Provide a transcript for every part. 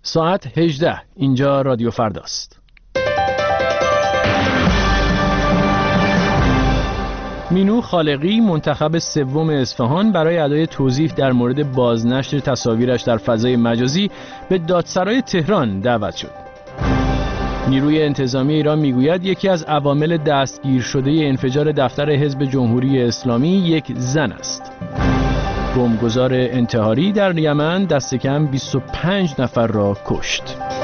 ساعت 18. اینجا رادیو فرداست. مینو خالقی منتخب سوم اصفهان برای ادای توضیح در مورد بازنشر تصاویرش در فضای مجازی به دادسرای تهران دعوت شد. نیروی انتظامی ایران میگوید یکی از عوامل دستگیر شده انفجار دفتر حزب جمهوری اسلامی یک زن است. بمبگذار انتحاری در یمن دست کم 25 نفر را کشت.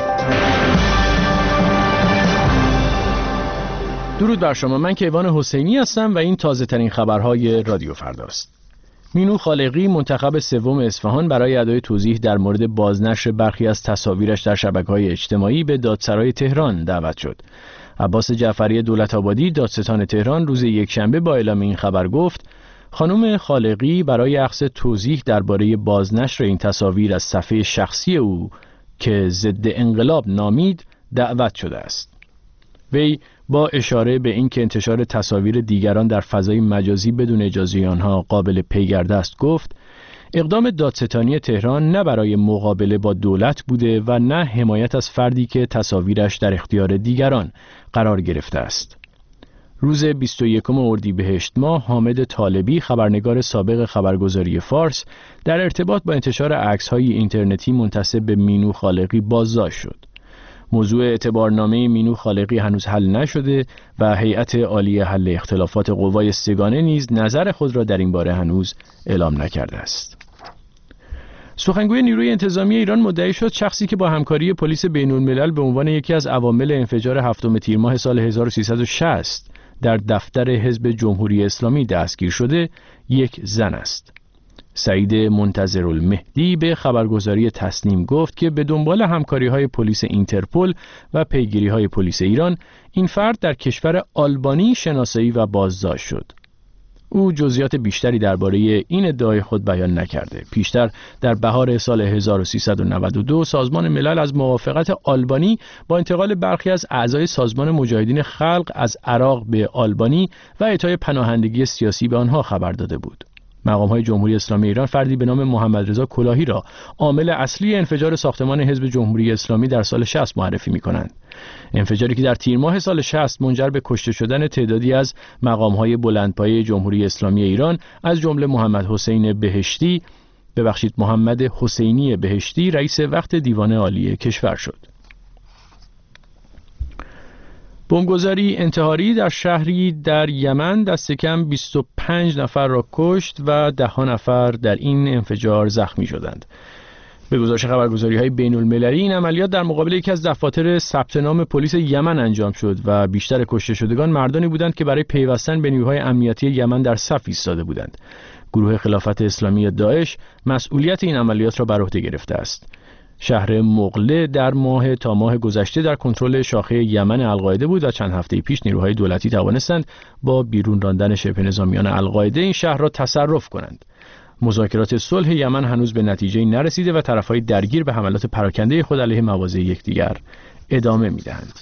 درود بر شما، من کیوان حسینی هستم و این تازه ترین خبرهای رادیو فرداست. مینو خالقی منتخب سوم اصفهان برای ادای توضیح در مورد بازنشر برخی از تصاویرش در شبکه‌های اجتماعی به دادسرای تهران دعوت شد. عباس جعفری دولت‌آبادی دادستان تهران روز یکشنبه با اعلام این خبر گفت خانم خالقی برای اخذ توضیح درباره بازنشر این تصاویر از صفحه شخصی او که ضد انقلاب نامید دعوت شده است. وی با اشاره به اینکه انتشار تصاویر دیگران در فضای مجازی بدون اجازه آنها قابل پیگرد است گفت اقدام دادستانی تهران نه برای مقابله با دولت بوده و نه حمایت از فردی که تصاویرش در اختیار دیگران قرار گرفته است. روز 21 اردیبهشت ماه حامد طالبی خبرنگار سابق خبرگزاری فارس در ارتباط با انتشار عکس‌های اینترنتی منتسب به مینو خالقی بازداشت شد. موضوع اعتبارنامه مینو خالقی هنوز حل نشده و هیئت عالی حل اختلافات قوای سگانه نیز نظر خود را در این باره هنوز اعلام نکرده است. سخنگوی نیروی انتظامی ایران مدعی شد شخصی که با همکاری پلیس بین‌الملل به عنوان یکی از عوامل انفجار 7 تیر ماه سال 1360 در دفتر حزب جمهوری اسلامی دستگیر شده یک زن است. سعید منتظرالمهدی به خبرگزاری تسنیم گفت که به دنبال همکاری‌های پلیس اینترپل و پیگیری‌های پلیس ایران این فرد در کشور آلبانی شناسایی و بازداشت شد. او جزئیات بیشتری درباره این ادعای خود بیان نکرده. پیشتر در بهار سال 1392 سازمان ملل از موافقت آلبانی با انتقال برخی از اعضای سازمان مجاهدین خلق از عراق به آلبانی و اعطای پناهندگی سیاسی به آنها خبر داده بود. مقام‌های جمهوری اسلامی ایران فردی به نام محمد رضا کلاهی را عامل اصلی انفجار ساختمان حزب جمهوری اسلامی در سال 60 معرفی می‌کنند. انفجاری که در تیر ماه سال 60 منجر به کشته شدن تعدادی از مقام‌های بلندپایه جمهوری اسلامی ایران از جمله محمد حسینی بهشتی رئیس وقت دیوان عالی کشور شد. بمبگذاری انتحاری در شهری در یمن دست کم 25 نفر را کشت و 10 نفر در این انفجار زخمی شدند. به گزارش خبرگزاری‌های بین‌المللی این عملیات در مقابل یکی از دفاتر ثبت نام پلیس یمن انجام شد و بیشتر کشته شدگان مردانی بودند که برای پیوستن به نیروهای امنیتی یمن در صف ایستاده بودند. گروه خلافت اسلامی داعش مسئولیت این عملیات را بر عهده گرفته است. شهر مغله در ماه گذشته در کنترل شاخه یمن القاعده بود و چند هفته پیش نیروهای دولتی توانستند با بیرون راندن شبه نظامیان القاعده این شهر را تصرف کنند. مذاکرات صلح یمن هنوز به نتیجه نرسیده و طرفهای درگیر به حملات پراکنده خود علیه مواضع یکدیگر ادامه می‌دهند.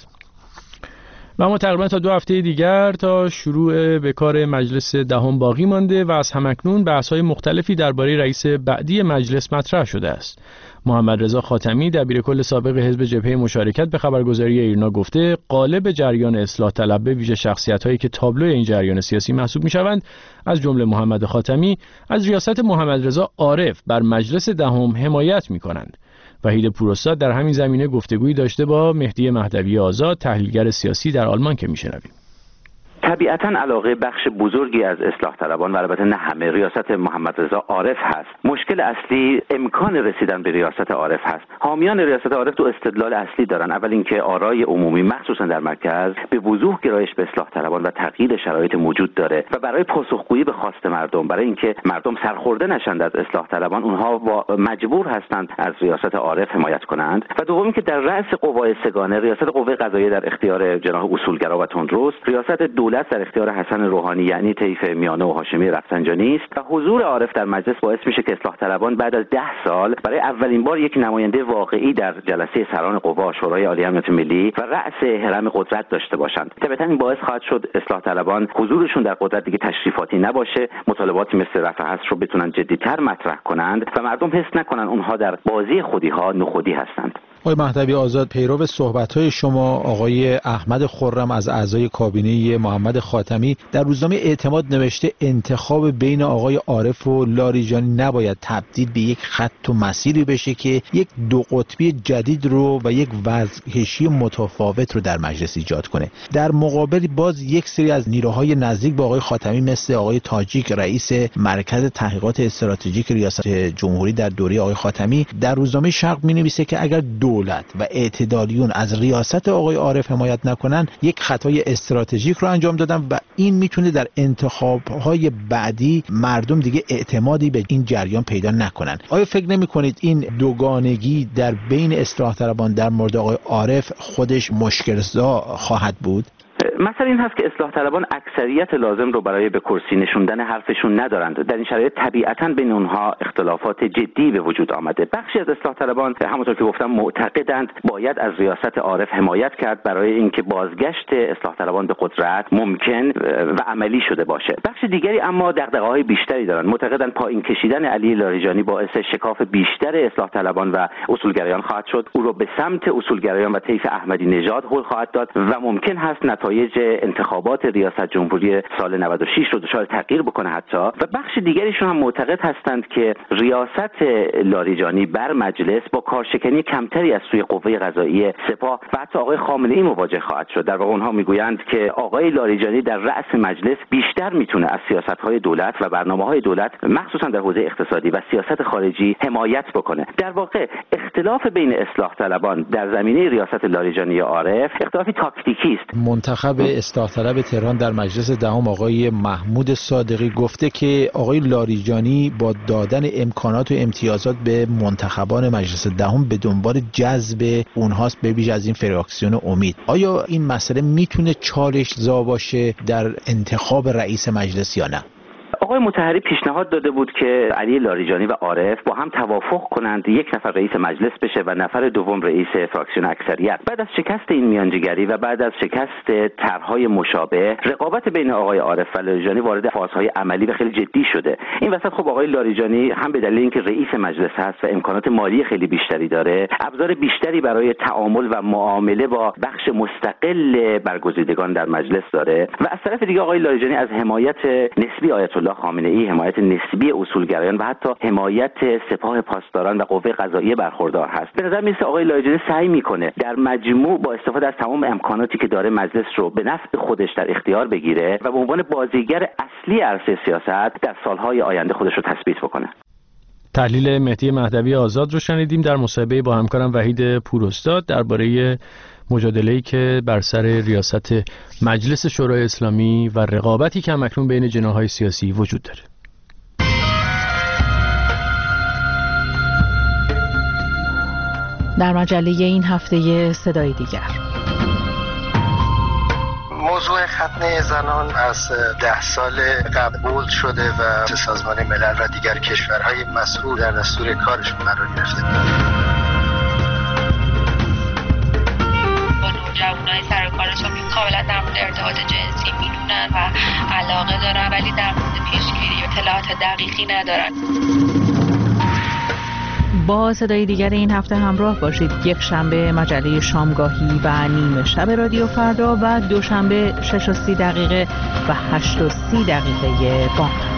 و اما تقریبا تا 2 هفته دیگر تا شروع به کار مجلس دهم باقی مانده و از همکنون بحث‌های مختلفی درباره رئیس بعدی مجلس مطرح شده است. محمد رضا خاتمی دبیرکل سابق حزب جبهه مشارکت به خبرگزاری ایرنا گفته قالب جریان اصلاح طلب به ویژه شخصیت‌هایی که تابلو این جریان سیاسی محسوب می‌شوند از جمله محمد خاتمی از ریاست محمد رضا عارف بر مجلس دهم حمایت می‌کنند. وحید پوراستاد در همین زمینه گفتگویی داشته با مهدی مهدوی آزاد تحلیلگر سیاسی در آلمان که میشنویم. طبیعتاً علاقه بخش بزرگی از اصلاح طلبان و البته نه همه ریاست محمد رضا عارف هست. مشکل اصلی امکان رسیدن به ریاست عارف هست. حامیان ریاست عارف دو استدلال اصلی دارن. اول اینکه آرای عمومی مخصوصا در مرکز به وضوح گرایش به اصلاح طلبان و تغییر شرایط موجود داره و برای پاسخگویی به خواست مردم، برای اینکه مردم سرخورده نشند از اصلاح طلبان، اونها مجبور هستند از ریاست عارف حمایت کنند. و دوم اینکه در رأس قوای سگانه ریاست قوه قضاییه در اختیار جناح اصولگرا و تندرست، ریاست دولت در اختیار حسن روحانی یعنی طیف میانه و هاشمی رفسنجانی است و حضور عارف در مجلس باعث میشه که اصلاح طلبان بعد از 10 سال برای اولین بار یک نماینده واقعی در جلسه سران قوا شورای عالی امنیت ملی و رأس هرم قدرت داشته باشند. طبعا این باعث خواهد شد اصلاح طلبان حضورشون در قدرت دیگه تشریفاتی نباشه، مطالباتی مثل رفع حصر رو بتونن جدی‌تر مطرح کنند و مردم حس نکنن اونها در بازی خودی‌ها نخودی هستند. آقای مهدوی آزاد، پیرو صحبت‌های شما، آقای احمد خرم از اعضای کابینه محمد خاتمی در روزنامه اعتماد نوشته انتخاب بین آقای عارف و لاریجانی نباید تبدیل به یک خط و مسیری بشه که یک دو قطبی جدید رو و یک وضع‌کشی متفاوت رو در مجلس ایجاد کنه. در مقابل باز یک سری از نیروهای نزدیک به آقای خاتمی مثل آقای تاجیک رئیس مرکز تحقیقات استراتژیک ریاست جمهوری در دوره آقای خاتمی در روزنامه شرق می‌نویسه که اگر دولت و اعتدالیون از ریاست آقای عارف حمایت نکنن یک خطای استراتژیک رو انجام دادن و این میتونه در انتخاب‌های بعدی مردم دیگه اعتمادی به این جریان پیدا نکنن. آیا فکر نمی‌کنید این دوگانگی در بین اصلاح طلبان در مورد آقای عارف خودش مشکل‌زا خواهد بود؟ مثلا این هست که اصلاح طلبان اکثریت لازم رو برای به کرسی نشوندن حرفشون ندارند. در این شرایط طبیعتاً بین اونها اختلافات جدی به وجود آمده. بخشی از اصلاح طلبان همونطور که گفتم معتقدند باید از ریاست عارف حمایت کرد برای اینکه بازگشت اصلاح طلبان به قدرت ممکن و عملی شده باشه. بخش دیگری اما دغدغه‌های بیشتری دارند. معتقدند پایین کشیدن علی لاریجانی باعث شکاف بیشتر اصلاح طلبان و اصولگرایان خواهد شد. او رو به سمت اصولگرایان و طیف احمدی نژاد هل خواهد داد و ممکن هست نتایج انتخابات ریاست جمهوری سال 96 رو دچار تغییر بکنه حتی. و بخش دیگریشون هم معتقد هستند که ریاست لاریجانی بر مجلس با کارشکنی کمتری از سوی قوه قضاییه، سپاه و حتی آقای خامنه‌ای مواجه خواهد شد. در واقع اونها میگویند که آقای لاریجانی در رأس مجلس بیشتر میتونه از سیاست‌های دولت و برنامه‌های دولت مخصوصا در حوزه اقتصادی و سیاست خارجی حمایت بکنه. در واقع اختلاف بین اصلاح طلبان در زمینه ریاست لاریجانی و عارف اختلافی تاکتیکی است. منتخب اصلاح طلب تهران در مجلس دهم آقای محمود صادقی گفته که آقای لاریجانی با دادن امکانات و امتیازات به منتخبان مجلس دهم به دنبال جذب اونهاست به ویژه از این فراکسیون امید. آیا این مسئله میتونه چالش زا باشه در انتخاب رئیس مجلس یا نه؟ آقای مطهری پیشنهاد داده بود که علی لاریجانی و عارف با هم توافق کنند یک نفر رئیس مجلس بشه و نفر دوم رئیس فراکسیون اکثریت. بعد از شکست این میانجیگری و بعد از شکست طرح‌های مشابه، رقابت بین آقای عارف و لاریجانی وارد فازهای عملی و خیلی جدی شده. این وسط خب آقای لاریجانی هم به دلیل اینکه رئیس مجلس هست و امکانات مالی خیلی بیشتری داره، ابزار بیشتری برای تعامل و معامله با بخش مستقل برگزیدگان در مجلس داره و از طرف دیگه آقای لاریجانی از حمایت نسبی آیت الله خامنه‌ای، حمایت نسبی اصولگرایان و حتی حمایت سپاه پاسداران و قوه قضاییه برخوردار هست. به نظر میاد آقای لاریجانی سعی میکنه در مجموع با استفاده از تمام امکاناتی که داره مجلس رو به نفع خودش در اختیار بگیره و به عنوان بازیگر اصلی عرصه سیاست در سالهای آینده خودش رو تثبیت بکنه. تحلیل مهدی مهدوی آزاد رو شنیدیم در مصاحبه با همکارم وحید پوراستاد درباره مجادله‌ای که بر سر ریاست مجلس شورای اسلامی و رقابتی که همکنون بین جناح‌های سیاسی وجود داره. در مجله این هفته صدای دیگر، موضوع ختنه زنان از 10 سال قبول شده و سازمان ملل و دیگر کشورهای مسئول در دستور کارشون قرار گرفته. جوانای سر کارشون کاملا در مورد ارتباط جنسی میدونن و علاقه دارن ولی در مورد پیشگیری و اطلاعات دقیقی ندارن. با صدای دیگر این هفته همراه باشید. یک شنبه مجله شامگاهی و نیمه شب رادیو فردا و دوشنبه 6:30 و 8:30 بامداد.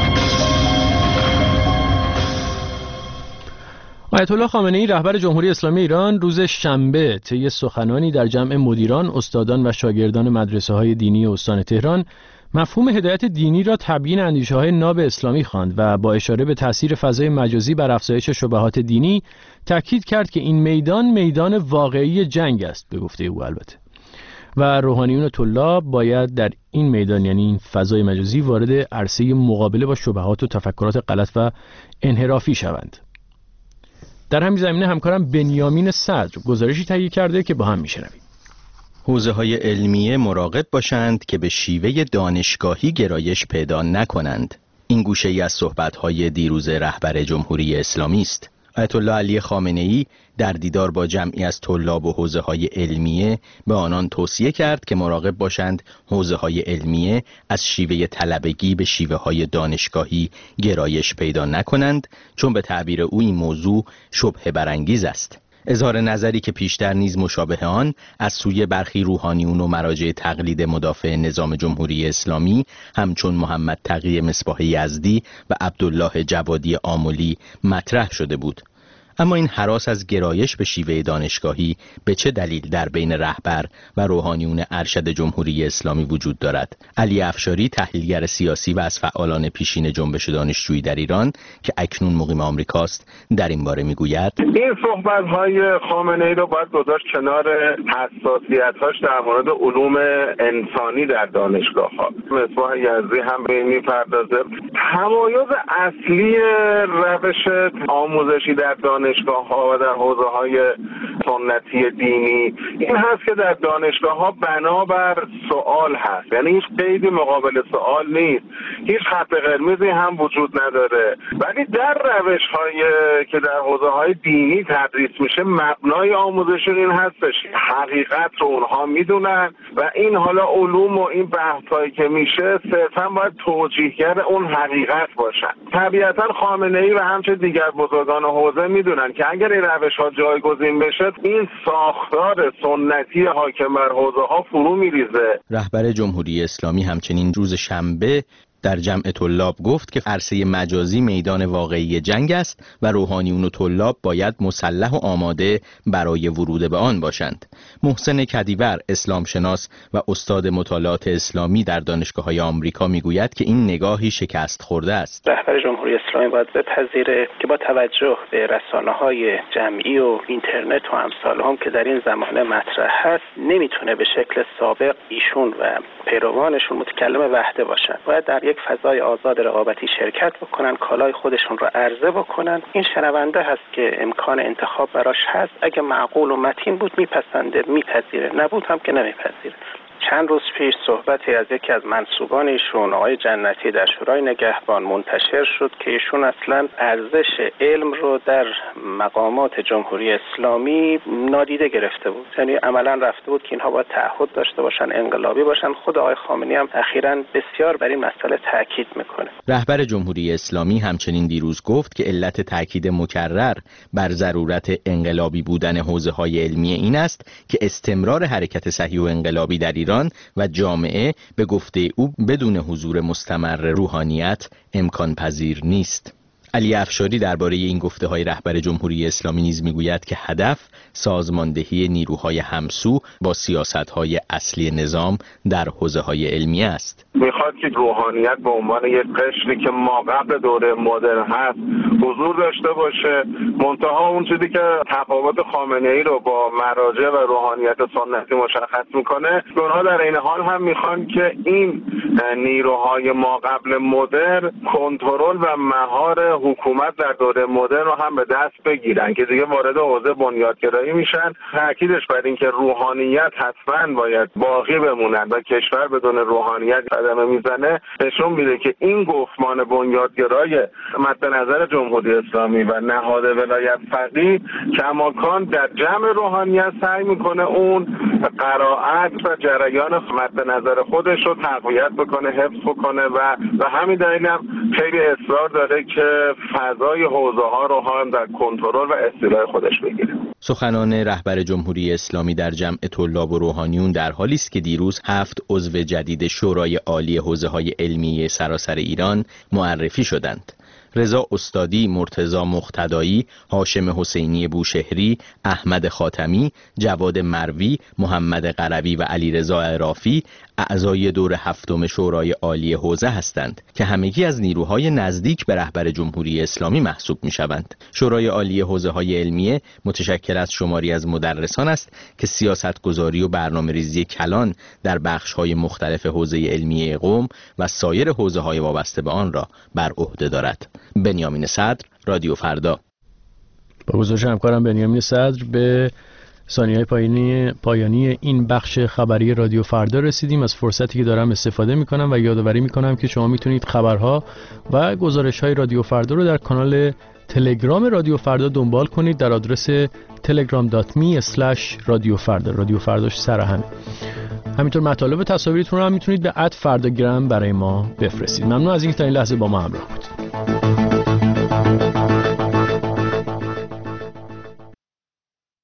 آیت الله خامنه‌ای رهبر جمهوری اسلامی ایران روز شنبه طی سخنانی در جمع مدیران، استادان و شاگردان مدرسه‌های دینی استان تهران مفهوم هدایت دینی را تبیین اندیشه‌های ناب اسلامی خواند و با اشاره به تاثیر فضای مجازی بر افزایش شبهات دینی تاکید کرد که این میدان واقعی جنگ است، به گفته او البته، و روحانیون و طلاب باید در این میدان، یعنی این فضای مجازی، وارد عرصه مقابله با شبهات و تفکرات غلط و انحرافی شوند. در همین زمینه همکارم بنیامین صدر گزارشی تهیه کرده که با هم میشنویم. حوزه‌های علمیه مراقب باشند که به شیوه دانشگاهی گرایش پیدا نکنند. این گوشه‌ای از صحبت‌های دیروز رهبر جمهوری اسلامی است. آیت الله علی خامنه‌ای در دیدار با جمعی از طلاب و حوزه‌های علمیه به آنان توصیه کرد که مراقب باشند حوزه‌های علمیه از شیوه طلبگی به شیوه‌های دانشگاهی گرایش پیدا نکنند، چون به تعبیر او این موضوع شبهه برانگیز است. اظهار نظری که پیشتر نیز مشابه آن از سوی برخی روحانیون و مراجع تقلید مدافع نظام جمهوری اسلامی همچون محمد تقی مصباح یزدی و عبدالله جوادی آملی مطرح شده بود. اما این هراس از گرایش به شیوه دانشگاهی به چه دلیل در بین رهبر و روحانیون ارشد جمهوری اسلامی وجود دارد؟ علی افشاری، تحلیلگر سیاسی و از فعالان پیشین جنبش دانشجویی در ایران که اکنون مقیم آمریکاست، در این باره میگوید: این صحبت‌های خامنه‌ای رو باید گذاشت کنار حساسیت‌هاش در مورد علوم انسانی در دانشگاه‌ها. مصباح یزدی هم به این می‌پردازه. تمایز اصلی روش آموزشی در دانشگاه‌ها و در حوزه‌های سنتی دینی این هست که در دانشگاه‌ها بنابر سوال هست، یعنی هیچ قیدی مقابل سوال نیست، هیچ خط قرمزی هم وجود نداره. ولی در روش‌هایی که در حوزه‌های دینی تدریس میشه مبنای آموزشون این هستش حقیقت رو اونها میدونن و این حالا علوم و این بحث‌هایی که میشه صرفاً باید توجیهگر اون حقیقت باشن. طبیعتاً خامنه‌ای و همچنین دیگر بزرگان حوزه میدونن که اگر این روش‌ها جایگزین بشه این ساختار سنتی حاکم بر حوزه‌ها فرو میریزه. رهبر جمهوری اسلامی همچنین روز شنبه در جمع طلاب گفت که عرصه مجازی میدان واقعی جنگ است و روحانیون و طلاب باید مسلح و آماده برای ورود به آن باشند. محسن کدیور، اسلام شناس و استاد مطالعات اسلامی در دانشگاه‌های آمریکا میگوید که این نگاهی شکست خورده است. رهبر جمهوری اسلامی باید بپذیره که با توجه به رسانه‌های جمعی و اینترنت و امثال هم که در این زمانه مطرح هست نمیتونه به شکل سابق ایشون و پیروانشون متکلم وحده باشن. باید در یک فضای آزاد رقابتی شرکت بکنن، کالای خودشون رو عرضه بکنن. این شنونده هست که امکان انتخاب براش هست، اگه معقول و متین بود میپسنده میپذیره، نبود هم که نمیپذیره. چند روز پیش صحبتی از یکی از منسوبان ایشون، آقای جنتی، در شورای نگهبان منتشر شد که ایشون اصلا ارزش علم رو در مقامات جمهوری اسلامی نادیده گرفته بود. یعنی عملا رفته بود که اینها باید تعهد داشته باشن، انقلابی باشن. خود آقای خامنه‌ای هم اخیراً بسیار بر این مسئله تاکید میکنه. رهبر جمهوری اسلامی همچنین دیروز گفت که علت تاکید مکرر بر ضرورت انقلابی بودن حوزه‌های علمی این است که استمرار حرکت صحیح و انقلابی در ایران و جامعه به گفته او بدون حضور مستمر روحانیت امکان پذیر نیست. علی افشاری درباره این گفته‌های رهبر جمهوری اسلامی نیز میگوید که هدف سازماندهی نیروهای همسو با سیاست‌های اصلی نظام در حوزه‌های علمی است. میخواد که روحانیت به عنوان یک قشری که ما قبل دوره مدرن هست حضور داشته باشه. منتها اون چیزی که تفاوت خامنه‌ای رو با مراجع و روحانیت سنتی مشخص میکنه، اونها در این حال هم میخوان که این نیروهای ما قبل مدرن کنترل و مهار حکومت در دوره مدرن رو هم به دست بگیرن که دیگه وارد حوزه بنیادگرایی میشن. تاکیدش بر این که روحانیت حتما باید باقی بمونن و کشور بدون روحانیت قدم میزنه نشون میده که این گفتمان بنیادگرای مد نظر جمهوری اسلامی و نهاد ولایت فقیه کماکان در جمع روحانیت سعی میکنه اون قرائت و جریان مد نظر خودش رو تقویت بکنه، حفظ بکنه و همین دلیل هم خیلی اصرار داره که فضای حوزه ها رو هم در کنترل و استیلای خودش بگیره. سخنان رهبر جمهوری اسلامی در جمع طلاب و روحانیون در حالی است که دیروز 7 عضو جدید شورای عالی حوزه‌های علمی سراسر ایران معرفی شدند. رضا استادی، مرتضی مقتدایی، هاشم حسینی بوشهری، احمد خاتمی، جواد مروی، محمد قروی و علیرضا عرافی اعضای دور 7 شورای عالی حوزه هستند که همگی از نیروهای نزدیک به رهبر جمهوری اسلامی محسوب می‌شوند. شورای عالی حوزه‌های علمیه متشکل از شماری از مدرسان است که سیاستگذاری و برنامه‌ریزی کلان در بخش‌های مختلف حوزه علمیه قم و سایر حوزه‌های وابسته به آن را بر عهده دارد. بنیامین صدر، رادیو فردا. با گزارش همکارم بنیامین صدر به ثانیه‌های پایانی این بخش خبری رادیو فردا رسیدیم. از فرصتی که دارم استفاده میکنم و یادآوری میکنم که شما میتونید خبرها و گزارش‌های رادیو فردا رو در کانال تلگرام رادیو فردا دنبال کنید در آدرس telegram.me/رادیوفردا. رادیو فرداش سر همه. همینطور مطالب و تصاویرتون رو هم میتونید به @فرداگرام برای ما بفرستید. ممنون از اینکه تا این لحظه با ما همراه بودید.